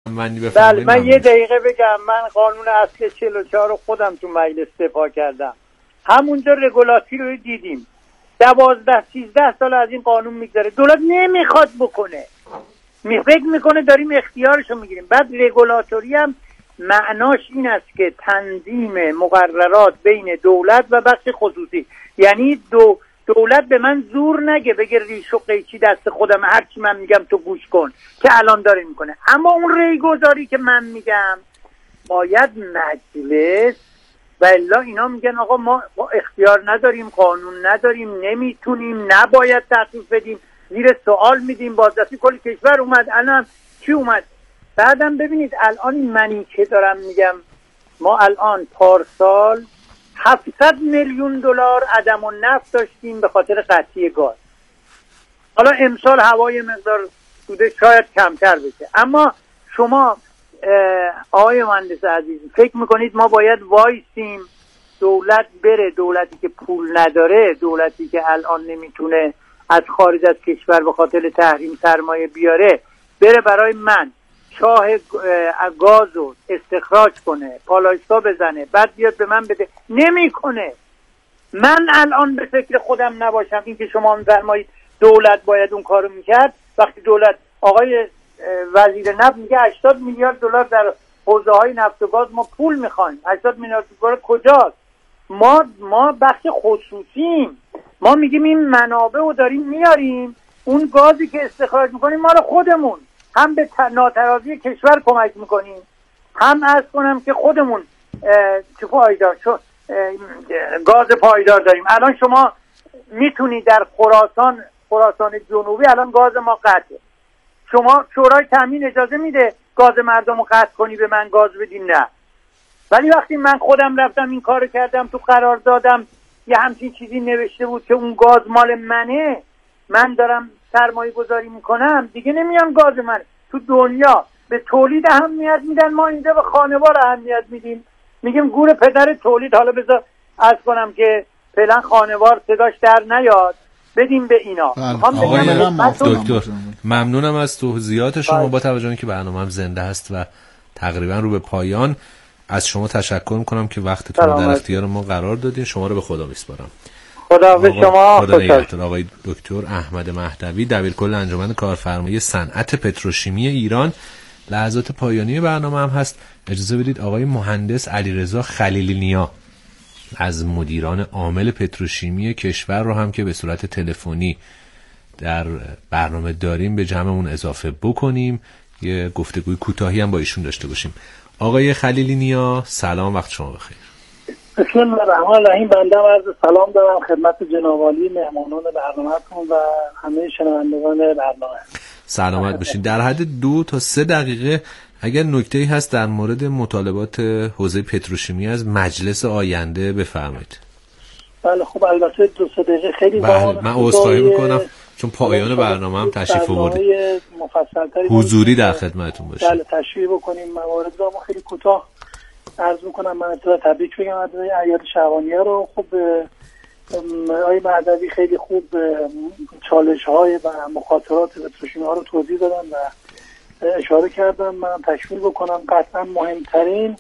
بله من یه دقیقه بگم. من قانون اصل 44 رو خودم تو مجلس دفاع کردم. همونجا رگولاتی رو دیدیم 12-13 سال از این قانون میگذره، دولت نمیخواد بکنه، فکر میکنه داریم اختیارشو میگیریم. بعد رگولاتوری هم معناش این است که تنظیم مقررات بین دولت و بخش خصوصی، یعنی دولت به من زور نگه بگه ریش و قیچی دست خودم هرچی من میگم تو گوش کن که الان داره میکنه. اما اون ریگذاری که من میگم باید مجلس و الا اینا میگن آقا ما اختیار نداریم، قانون نداریم، نمیتونیم، نباید تخفیف بدیم، زیر سوال میدیم. بازرسی کل کشور اومد، الان چی اومد؟ بعدم ببینید الان منی که دارم میگم ما الان پارسال 700 میلیون دلار عدم النفع داشتیم به خاطر قطعی گاز. حالا امسال هوای مقدار بوده شاید کمتر بشه، اما شما آقای مهندس عزیز فکر میکنید ما باید وایسیم دولت بره، دولتی که پول نداره، دولتی که الان نمیتونه از خارج از کشور به خاطر تحریم سرمایه بیاره، بره برای من چاه گاز رو استخراج کنه، پالایشگاه بزنه، بعد بیاد به من بده؟ نمیکنه. من الان به فکر خودم نباشم این که شما میفرمایید دولت باید اون کارو میکرد، وقتی دولت آقای وزیر نفت میگه 80 میلیارد دلار در حوزه های نفت و گاز ما پول میخوایم، 80 میلیارد دلار کجاست؟ ما بخش خصوصیم، ما میگیم این منابع رو داریم میاریم، اون گازی که استخراج میکنیم ما رو خودمون هم به ناترازی کشور کمک میکنیم، هم عرض کنم که خودمون چه پایدار گاز پایدار داریم. الان شما میتونی در خراسان جنوبی الان گاز ما قطعه، شما شورای تامین اجازه میده گاز مردم رو قطع کنی به من گاز بدین؟ نه. ولی وقتی من خودم رفتم این کارو کردم تو قراردادم یه همچین چیزی نوشته بود که اون گاز مال منه، من دارم سرمایه گذاری میکنم، دیگه نمیان گاز من. تو دنیا به تولید اهمیت میدن، ما اینجا به خانوار اهمیت میدیم، میگیم گور پدر تولید. حالا بذار عرض کنم که فعلا خانوار صداش در نیاد، بدیم به اینا. آقای دکتر ممنونم از توضیحات شما. با توجه که برنامه‌ام زنده است و تقریبا رو به پایان، از شما تشکر میکنم که وقتتون رو در اختیار ما قرار دادین. شما رو به خدا میسپارم. خدا به شما. خدا نگهدار. آقای دکتر احمد مهدوی، دبیرکل انجمن کارفرمایی صنعت پتروشیمی ایران. لحظات پایانی برنامه هم هست. اجازه بدید آقای مهندس علیرضا خلیلی نیا از مدیران عامل پتروشیمی کشور رو هم که به صورت تلفنی در برنامه داریم به جمعمون اضافه بکنیم، یه گفتگوی کوتاهی هم با ایشون داشته باشیم. آقای خلیلی نیا سلام، وقت شما بخیر. بسم الله الرحمن الرحیم. بنده عرض سلام دارم خدمت جناب عالی مهمانان برنامه‌تون و همه شنوندگان برنامه. سلامت باشین. در حد 2 تا 3 دقیقه اگر نکته‌ای هست در مورد مطالبات حوزه پتروشیمی از مجلس آینده بفرمایید. بله خب البته 2-3 دقیقه خیلی من عذرخواهی میکنم چون پایان برنامه هم تشریف آوردید، حضوری در خدمتتون باشیم. بله تشریح بکنیم موارد رو. ما خیلی کوتاه عرض میکنم. من ابتدا تبریک بگم از اعیاد شعبانیه رو. خب آقای مهدوی خیلی خوب چالش‌های و مخاطرات پتروشیمی‌ها رو توضیح دادن و اشاره کردن. من تشکیل بکنم. قطعا مهمترین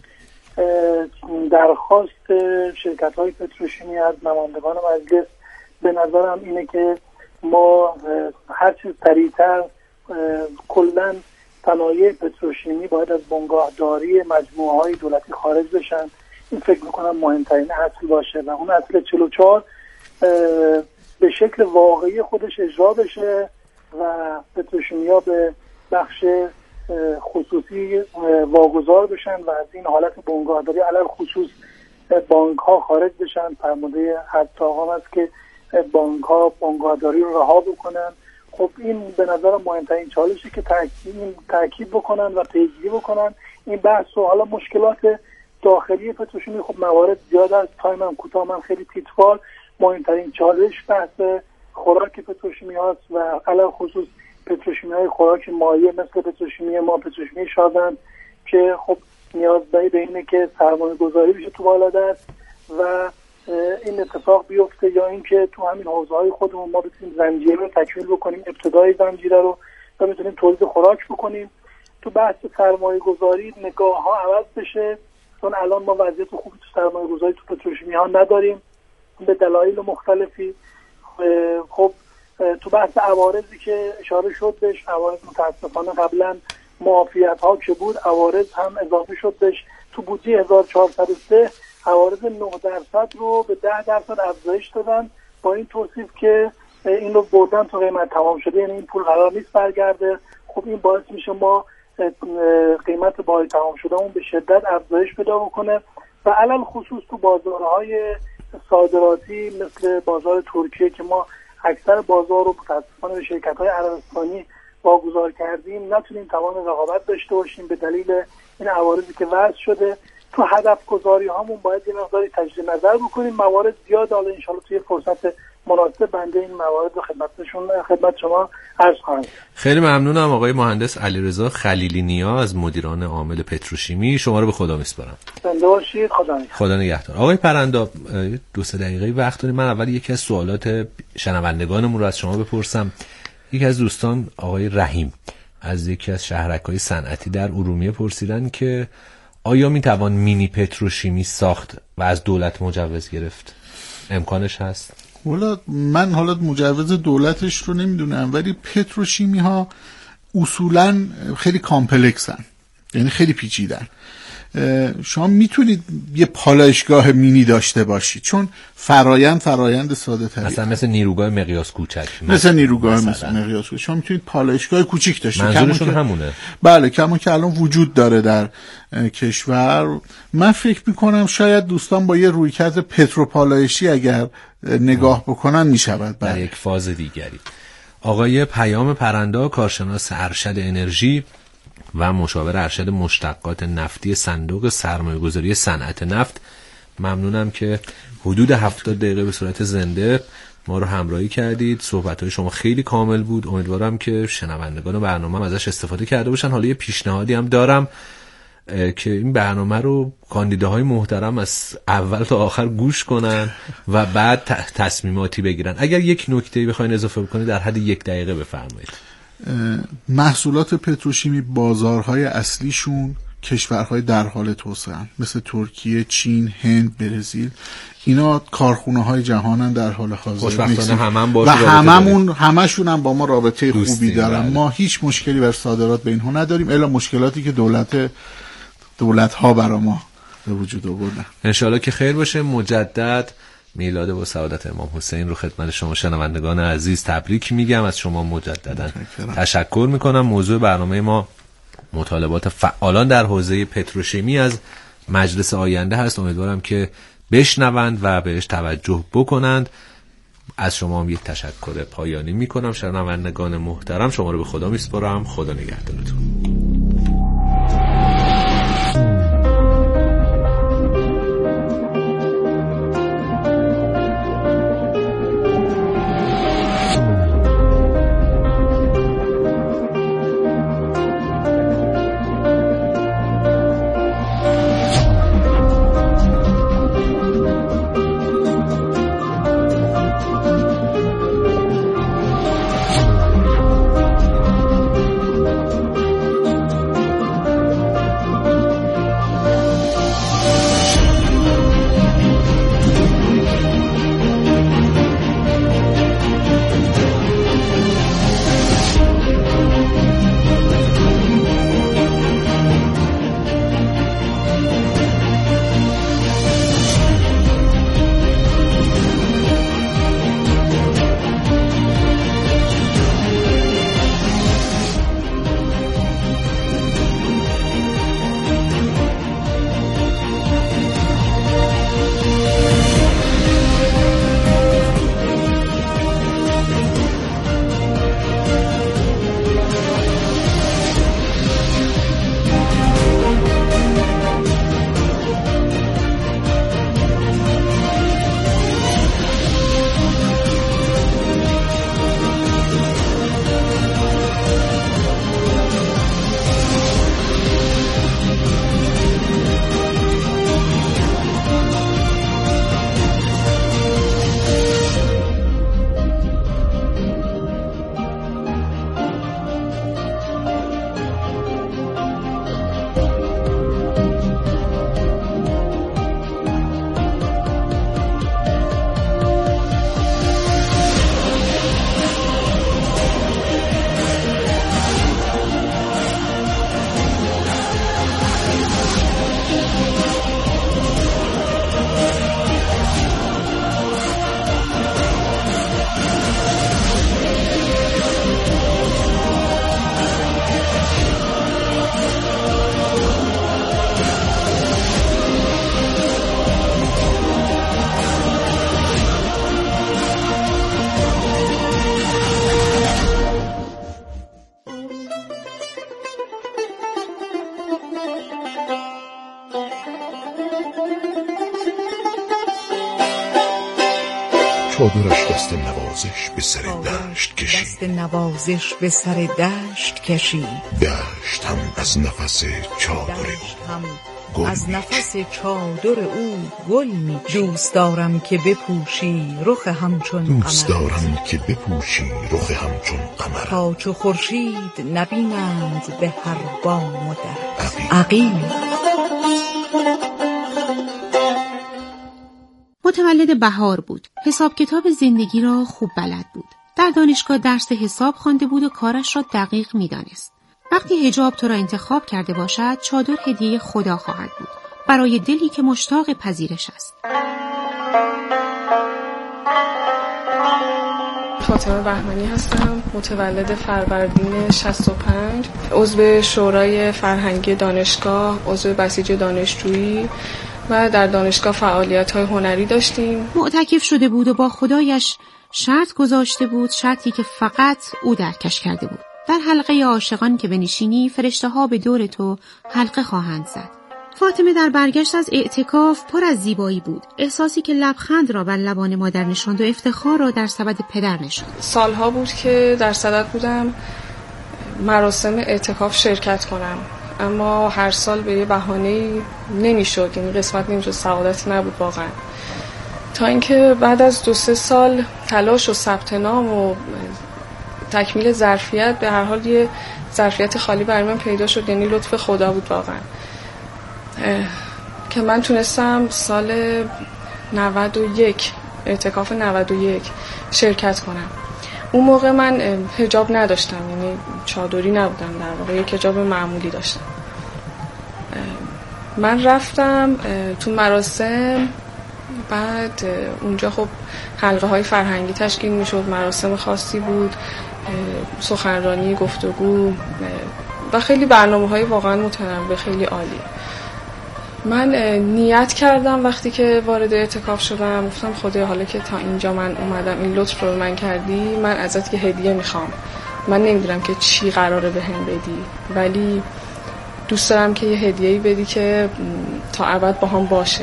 درخواست شرکت‌های پتروشیمی از نمایندگان مجلس به نظرم اینه که ما هر چیز سریعتر کلاً صنایع پتروشیمی باید از بنگاهداری مجموعه‌های دولتی خارج بشن. این فکر می‌کنم مهمترین اصل باشه و اون اصل 44 به شکل واقعی خودش اجرا بشه و پتروشیمیا به بخش خصوصی واگذار بشن و از این حالت بنگاهداری علل خصوص بانک‌ها خارج بشن. فرموده حتی آقام است که بانک‌ها بنگاهداری رو رها بکنن. خب این به نظر مهمترین چالشی که تاکید بکنن و پیگیری بکنن این بحث و حالا مشکلات داخلی پتروشیمی. خب موارد زیاد است، تایمم کوتاه، من خیلی تیتروار. مهمترین چالش بحث خوراک پتروشیمی هاست و علل خصوص پتروشیمی های خوراک مایع مثل پتروشیمی ما، پتروشیمی شادن که خب نیاز به اینه که سرمایه گذاری بشه تو بالادست و این اتفاق بیفته، یا اینکه تو همین حوزه‌های خودمون ما بتونیم زنجیره رو تکمیل بکنیم، ابتدای زنجیره رو و بتونیم تولید خوراک بکنیم. تو بحث سرمایه گذاری نگاه ها عوض بشه، چون الان ما وضعیت خوبی تو سرمایه گذاری تو پتروشیمی ها نداریم به دلایل مختلفی. خب تو بحث عوارضی که اشاره شد بهش، عوارض متاسفانه قبلا معافیت ها که بود عوارض هم اضافه شد بهش. تو بودجه 1403 عوارض 9% رو به 10% افزایش دادن با این توصیف که این رو بردن تو قیمت تمام شده، یعنی این پول قرار نیست برگرده. خب این باعث میشه ما قیمت باهای تمام شده اون به شدت افزایش پیدا بکنه و علل خصوص تو بازارهای صادراتی مثل بازار ترکیه که ما اکثر بازار رو متاسفانه به شرکت‌های عربستانی واگذار کردیم نتونیم توان رقابت داشته باشیم به دلیل این عوارضی که وضع شده. تو هدف گذاری هامون باید یه مقداری تجدید نظر بکنیم. موارد زیاد، حالا ان شاءالله توی فرصت مناسب بنده این موارد رو خدمت شما عرض خواهم. خیلی ممنونم آقای مهندس علیرضا خلیلی نیا از مدیران عامل پتروشیمی. شما رو به خدا میسپارم. زنده باشید. خدا نگهدار. آقای پرندا 2-3 دقیقه وقت داریم. من اول یکی از سوالات شنوندگانمون رو از شما بپرسم. یکی از دوستان آقای رحیم از یکی از شهرک‌های صنعتی در ارومیه پرسیدن که آیا میتوان مینی پتروشیمی ساخت و از دولت مجوز گرفت؟ امکانش هست؟ من حالا مجوز دولتش رو نمیدونم، ولی پتروشیمی ها اصولا خیلی کامپلکسن، یعنی خیلی پیچیدن. شما میتونید یه پالایشگاه مینی داشته باشید چون فرایند ساده تری، مثل نیروگاه مقیاس کوچک، مثل نیروگاه مقیاس کوچک. شما میتونید پالایشگاه کوچیک داشته باشید. منظورشون همونه. بله، کما که الان وجود داره در کشور. من فکر میکنم شاید دوستان با یه رویکرد پتروپالایشی اگر نگاه بکنن میشود در یک فاز دیگری. آقای پیام پرندا، کارشناس ارشد انرژی و مشاور ارشد مشتقات نفتی صندوق سرمایه‌گذاری صنعت نفت، ممنونم که حدود 70 دقیقه به صورت زنده ما رو همراهی کردید. صحبت‌های شما خیلی کامل بود. امیدوارم که شنوندگان برنامه ازش استفاده کرده باشن. حالا یه پیشنهادی هم دارم که این برنامه رو کاندیداهای محترم از اول تا آخر گوش کنن و بعد تصمیماتی بگیرن. اگر یک نکته‌ای بخواید اضافه کنید در حد 1 دقیقه بفرمایید. محصولات پتروشیمی بازارهای اصلیشون کشورهای در حال توسعه مثل ترکیه، چین، هند، برزیل. اینا کارخونه‌های جهانن در حال حاضر. خوشبختانه و همشون هم با ما رابطه خوبی دارن. بله. ما هیچ مشکلی بر صادرات به اینها نداریم الا مشکلاتی که دولت‌ها برای ما به وجود آوردن. انشالله که خیر باشه. مجدد میلاد با سعادت امام حسین رو خدمت شما شنوندگان عزیز تبریک میگم. از شما مجددا تشکر میکنم. موضوع برنامه ما مطالبات فعالان در حوزه پتروشیمی از مجلس آینده هست. امیدوارم که بشنوند و بهش توجه بکنند. از شما هم یک تشکر پایانی میکنم. شنوندگان محترم، شما رو به خدا میسپارم. خدا نگهدارتون. چادرش دست نوازش به سر دشت کشید، دست نوازش به سر دشت کشید. دشت هم از نفس چادر او از نفس چادر او گل می. دوست دارم که بپوشی رخ همچون قمر، دوست دارم که بپوشی رخ همچون قمر. تا چو خورشید نبینند به هر بام و در. عقیل متولد بهار بود. حساب کتاب زندگی را خوب بلد بود. در دانشگاه درس حساب خوانده بود و کارش را دقیق می‌دانست. وقتی حجاب تو را انتخاب کرده باشد، چادر هدیه خدا خواهد بود برای دلی که مشتاق پذیرش است. فاطمه بهمنی هستم، متولد فروردین 65، عضو شورای فرهنگی دانشگاه، عضو بسیج دانشجویی و در دانشگاه فعالیت‌های هنری داشتیم. معتکف شده بود و با خدایش شرط گذاشته بود، شرطی که فقط او درکش کرده بود. در حلقه عاشقان که بنشینی، فرشته‌ها به دور تو حلقه خواهند زد. فاطمه در برگشت از اعتکاف پر از زیبایی بود. احساسی که لبخند را بر لبان مادر نشاند و افتخار را در سبد پدر نشاند. سالها بود که در صدد بودم مراسم اعتکاف شرکت کنم، اما هر سال به یه بهانه‌ای نمیشد، یعنی قسمت نمیشد، سعادت نبود واقعا. تا اینکه بعد از 2-3 سال تلاش و ثبت نام و تکمیل ظرفیت، به هر حال یه ظرفیت خالی برای من پیدا شد، یعنی لطف خدا بود واقعا، که من تونستم سال 91 اعتکاف 91 شرکت کنم. اون موقع من حجاب نداشتم، یعنی چادری نبودم، در واقع یک حجاب معمولی داشتم. من رفتم تو مراسم، بعد اونجا خب حلقه های فرهنگی تشکیل می شد، مراسم خاصی بود، سخنرانی، گفتگو و خیلی برنامه های واقعا متنوع، خیلی عالی. من نیت کردم وقتی که وارد اعتکاف شدم، گفتم خدایا حالا که تا اینجا من اومدم، این لطف رو به من کردی، من ازت یه هدیه میخوام. من نمیدونم که چی قراره بهم بدی، ولی دوست دارم که یه هدیه‌ای بدی که تا ابد با هم باشه.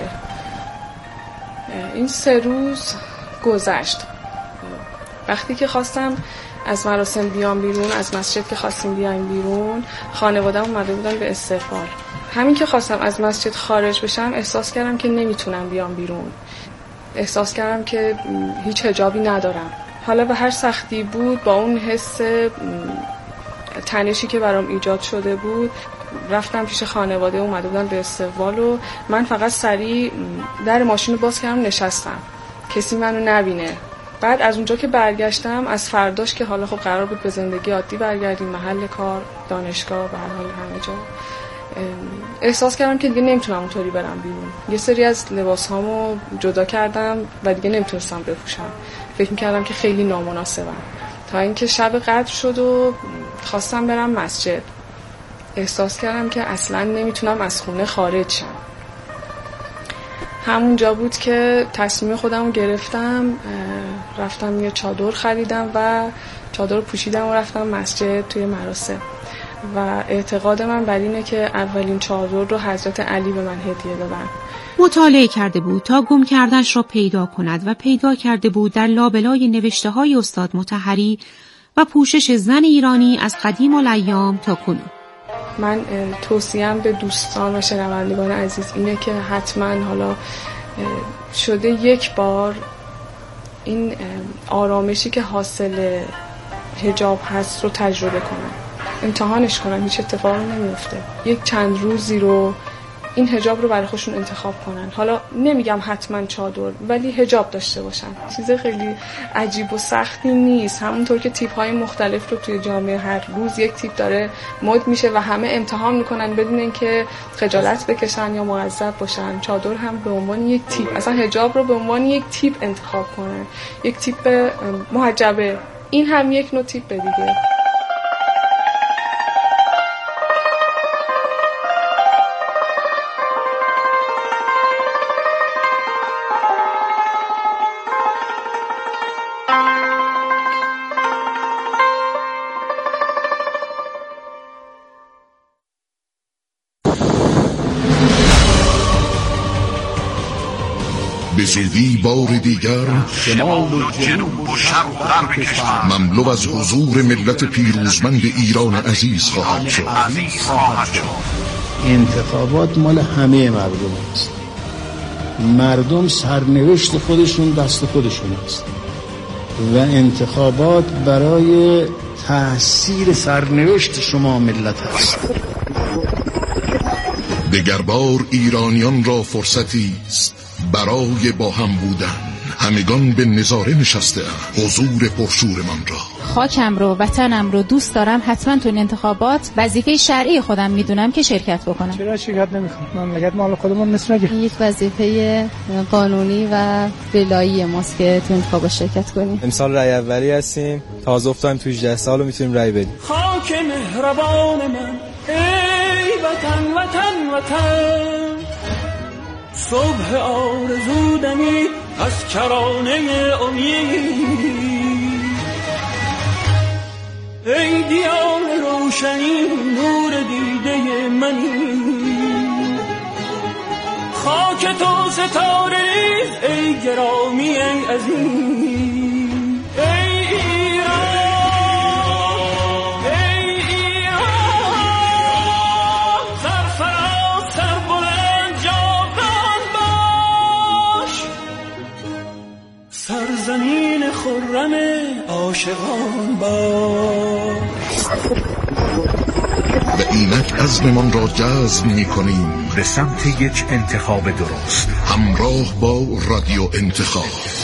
این 3 روز گذشت. وقتی که خواستم از مراسم بیام بیرون، از مسجد که خواستیم بیایم بیرون، خانواده‌ام اومده بودن به استقبال. همین که خواستم از مسجد خارج بشم، احساس کردم که نمیتونم بیام بیرون. احساس کردم که هیچ حجابی ندارم. حالا به هر سختی بود، با اون حس تنشی که برام ایجاد شده بود، رفتم پیش خانواده، اومده بودن به استقبال و من فقط سریع در ماشین رو باز کردم، نشستم کسی منو نبینه. بعد از اونجا که برگشتم، از فرداش که حالا خب قرار بود به زندگی عادی برگردیم، محل کار، دانشگاه، به هر حال همه جا، احساس کردم که دیگه نمیتونم اونطوری برم بیرون. یه سری از لباسهامو جدا کردم و دیگه نمیتونستم بپوشم. فکر میکردم که خیلی نامناسبم. تا اینکه شب قدر شد و خواستم برم مسجد، احساس کردم که اصلا نمیتونم از خونه خارج شم. همونجا بود که تصمیم خودم رو گرفتم، رفتم یه چادر خریدم و چادر پوشیدم و رفتم مسجد توی مراسم. و اعتقاد من بر اینه که اولین چادر رو حضرت علی به من هدیه دادن. مطالعه کرده بود تا گم کردنش را پیدا کند و پیدا کرده بود در لابلای نوشته های استاد مطهری و پوشش زن ایرانی از قدیم الایام تا کنون. من توصیه‌ام به دوستان و شنوندگان عزیز اینه که حتما حالا شده یک بار این آرامشی که حاصل حجاب هست رو تجربه کنن، امتحانش کنن، هیچ اتفاقی نمیفته. یک چند روزی رو این حجاب رو برای خودشون انتخاب کنن. حالا نمیگم حتما چادر، ولی حجاب داشته باشن. چیز خیلی عجیب و سختی نیست. همونطور که تیپ های مختلف رو توی جامعه هر روز یک تیپ داره مد میشه و همه امتحان میکنن بدون اینکه خجالت بکشن یا معذب باشن، چادر هم به عنوان یک تیپ، اصلا حجاب رو به عنوان یک تیپ انتخاب کنن. یک تیپ محجبه، این هم یک نوع تیپ دیگه. به زودی بار دیگر شمال و جنوب و شرق و غرب کشور مملو از حضور ملت پیروزمند ایران عزیز خواهد شد. انتخابات مال همه مردم است. مردم سرنوشت خودشون دست خودشون است و انتخابات برای تأثیر سرنوشت شما ملت است. دگربار ایرانیان را فرصتی است برای با هم بودن. همگان به نظاره نشسته اند حضور پرشورمان را. خاکم رو، وطنم رو دوست دارم. حتما تو این انتخابات وظیفه شرعی خودم میدونم که شرکت بکنم. چرا شرکت نمیکنم؟ مملکت مال خودمون نیست مگه؟ یک وظیفه قانونی و ولایی ماست که تو انتخابات شرکت کنیم. امسال رأی اولی هستیم. تازه افتادیم تو 18 سال و میتونیم رأی بدیم. خاک مهربان من ای وطن وطن وطن، صبح آرزو دمید از کرانه امید. ای دیان روشنی نور دیده منی، خاک تو ستاره ریز ای گرامی ای عزیز. ای ایران ای ایران، سرفراز سر بلند جاودان باش، سرزمین خرم عاشقان باش. و اینک عزممان را جزم می‌کنیم به سمت یک انتخاب درست، همراه با رادیو انتخاب.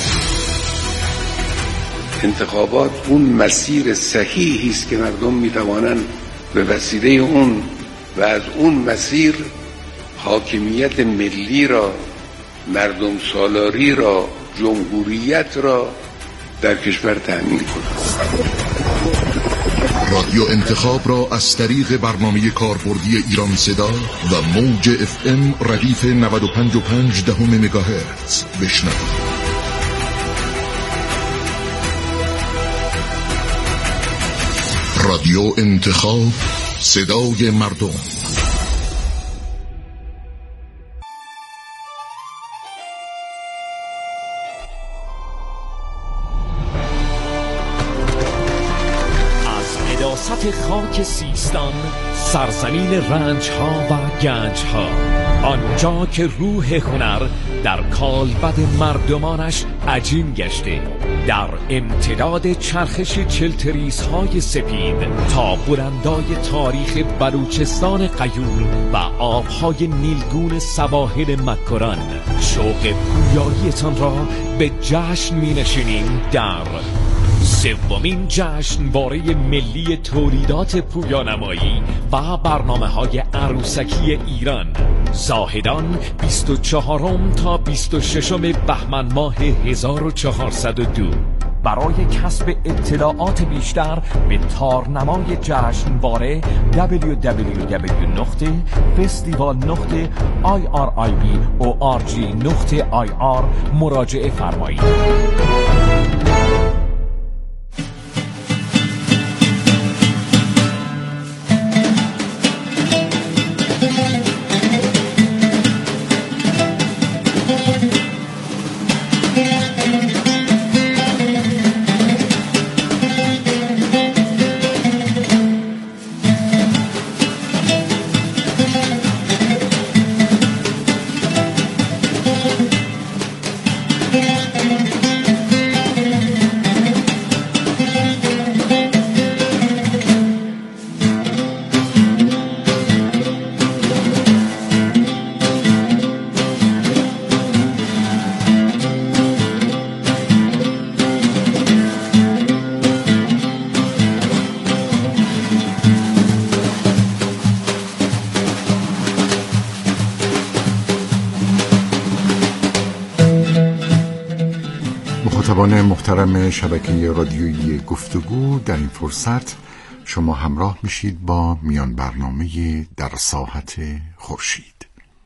انتخابات اون مسیر صحیحی است که مردم می‌توانند به وسیله اون و از اون مسیر حاکمیت ملی را، مردم سالاری را، جمهوریت را در کشور تأمین کنند. رادیو انتخاب را از طریق برنامه کاربردی ایران صدا و موج FM ردیف 95.5 مگاهرتز بشنوید. رادیو انتخاب، صدای مردم. خاک سیستان، سرزمین رنج ها و گنج ها، آنجا که روح هنر در کالبد مردمانش عجین گشته، در امتداد چرخش چلتریس های سپید تا بلندای تاریخ بلوچستان غیور و آبهای نیلگون سواحل مکران، شوق پویاییتان را به جشن می نشینیم در سومین جشنواره ملی تولیدات پویانمایی و برنامه‌های عروسکی ایران، زاهدان 24 تا 26 بهمن ماه 1402. برای کسب اطلاعات بیشتر به تارنمای جشنواره www.festival.irib.org.ir مراجعه فرمایید. مخاطبان محترم شبکه رادیویی گفتگو، در این فرصت شما همراه میشید با میان برنامه در ساحت خورشید.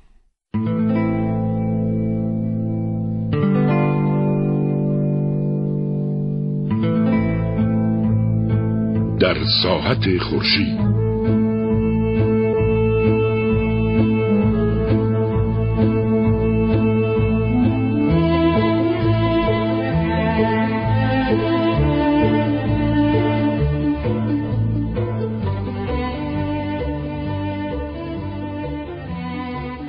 در ساحت خورشید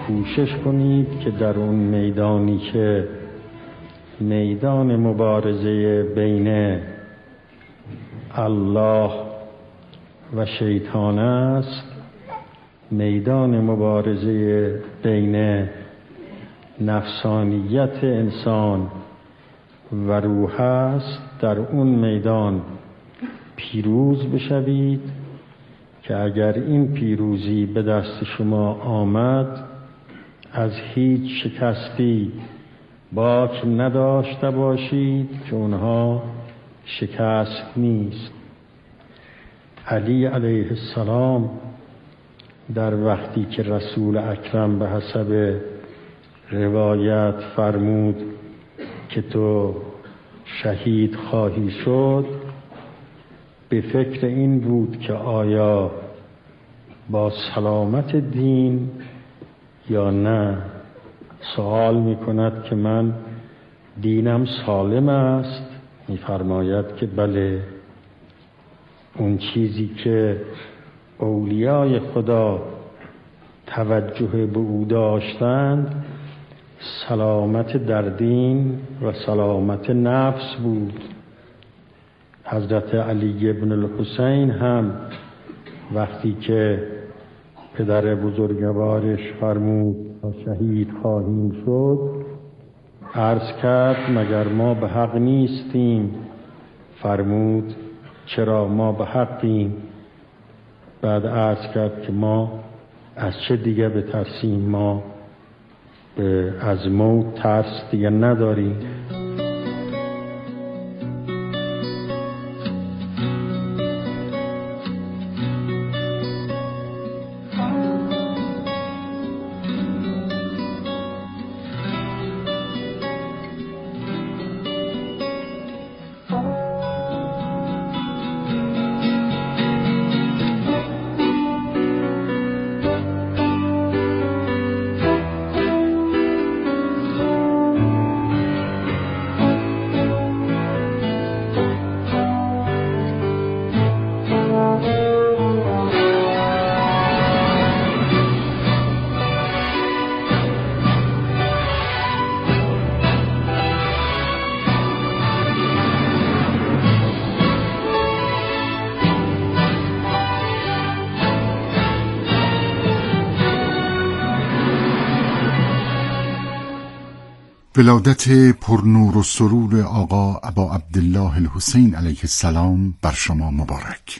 کوشش کنید که در اون میدانی که میدان مبارزه بین الله و شیطان است، میدان مبارزه بین نفسانیت انسان و روح است، در اون میدان پیروز بشوید که اگر این پیروزی به دست شما آمد از هیچ شکستی باک نداشته باشید که اونها شکست نیست. علی علیه السلام در وقتی که رسول اکرم به حسب روایت فرمود که تو شهید خواهی شد، به فکر این بود که آیا با سلامت دین یا نه. سوال می کند که من دینم سالم است؟ می فرماید که بله. اون چیزی که اولیای خدا توجه به او داشتند سلامت در دین و سلامت نفس بود. حضرت علی ابن الحسین هم وقتی که پدر بزرگوارش فرمود تا شهید خواهیم شد عرض کرد مگر ما به حق نیستیم؟ فرمود چرا ما به حقیم؟ بعد عرض کرد که ما از چه دیگه بترسیم؟ ما از موت ترس دیگه نداریم. ولادت پرنور و سرور آقا ابا عبدالله الحسین علیه السلام بر شما مبارک.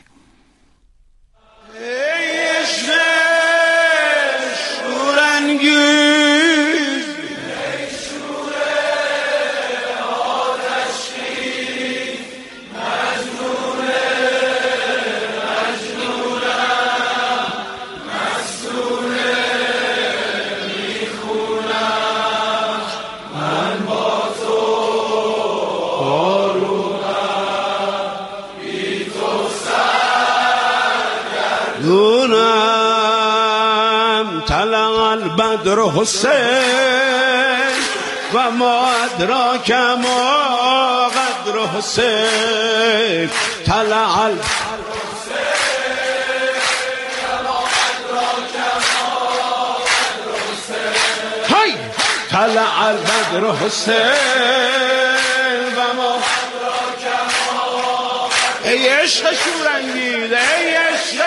بدر حسین و ما ادراک ما قدر حسین طلع هی طلع البدر حسین و ما ای عشق شورانگیز ای عشق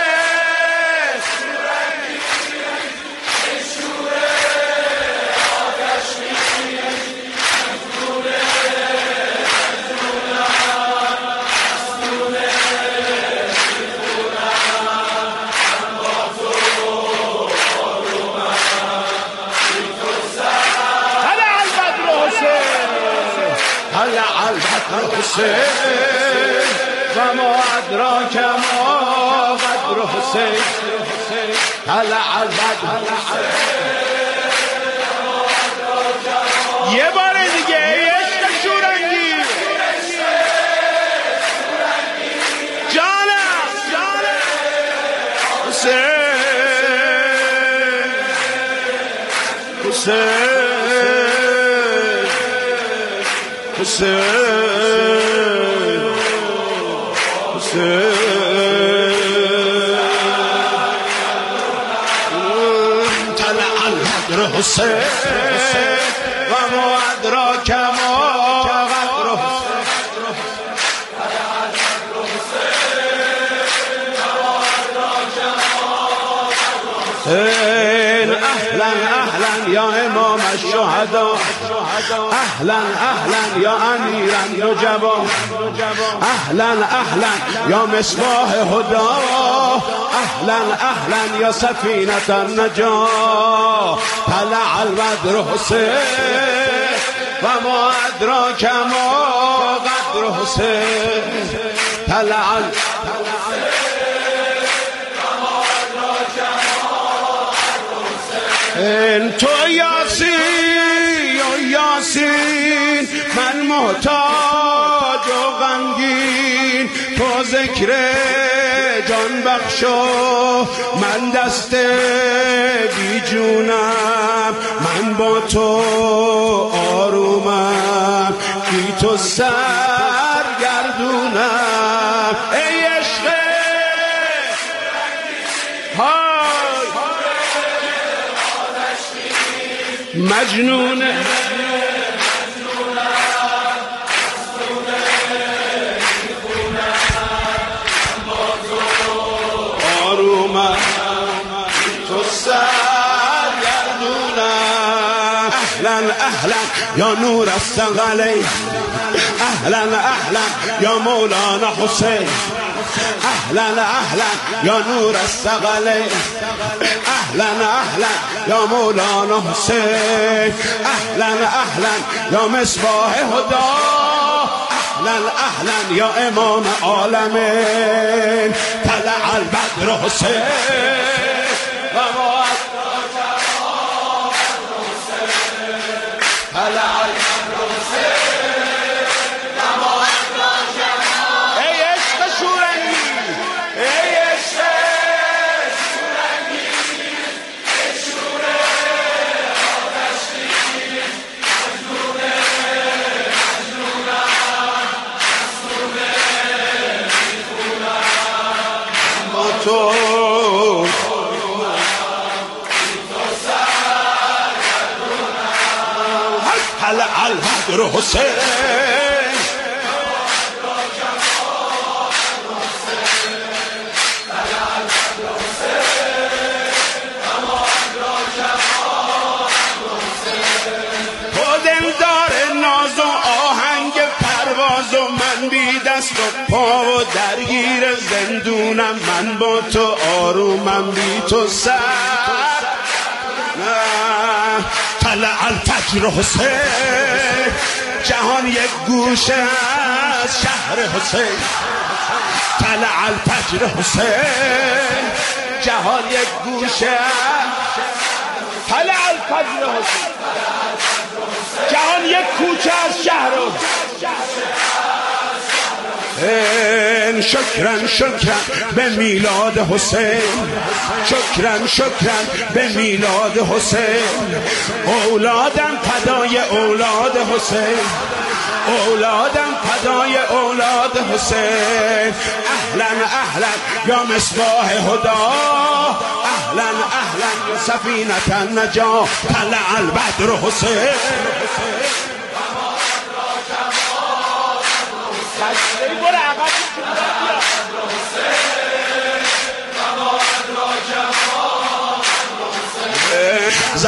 حسین و ما ادراک ما قدر حسین طلع البدر یه بار دیگه عشق شورانگیز جانم حسین حسین طلع البدر البدر حسین و ما ادراک ما قدر حسین. اهلا اهلا یا امام الشهدا، اهلا اهلا یا امیر النجبا، اهلا اهلا یا مصباح هدا، اهلا اهلا یا سفینة النجاة. طلع البدر حسین و ما ادراک ما قدر حسین. طلع تو یاسین یا یاسین، من محتاج و غمگین، تو ذکر جان بخشو، من دست بی جونم، من با تو آرومم، بی تو سرگردونم. ای عشق مجنون آرومم، تو سرگردونم. اهلا اهلا یا نور الثقلین، اهلا اهلا یا مولانا حسین، اهلا اهلا یا نور الثقلین، اهلا اهلا یا مولانا حسین، اهلا اهلا یا مصباح هدا، اهلا اهلا یا امام عالمین. طلع البدر حسین و ما طلع البدر حسین و ما ای عشق شورنگی، ای عشق شورنگی، ای شور آتشی، مجنونه مجنونم، مجنونه میخونم، با تو طلع البدر حسین. بی دست و پا و درگیر زندونم، من با تو آرومم، بی تو سر. طلع الفجر حسین، جهان یک گوشه از شهر حسین. طلع الفجر حسین، جهان یک گوشه. طلع الفجر حسین، جهان یک کوچه از شهر شکرن شکرن به میلاد حسین، شکرن شکرن به میلاد حسین. اولادم فدای اولاد حسین، اولادم فدای اولاد حسین. اهلا اهلا یا مصباح هدا، اهلا اهلا یا سفینة النجاة. طلع البدر حسین. برو عقب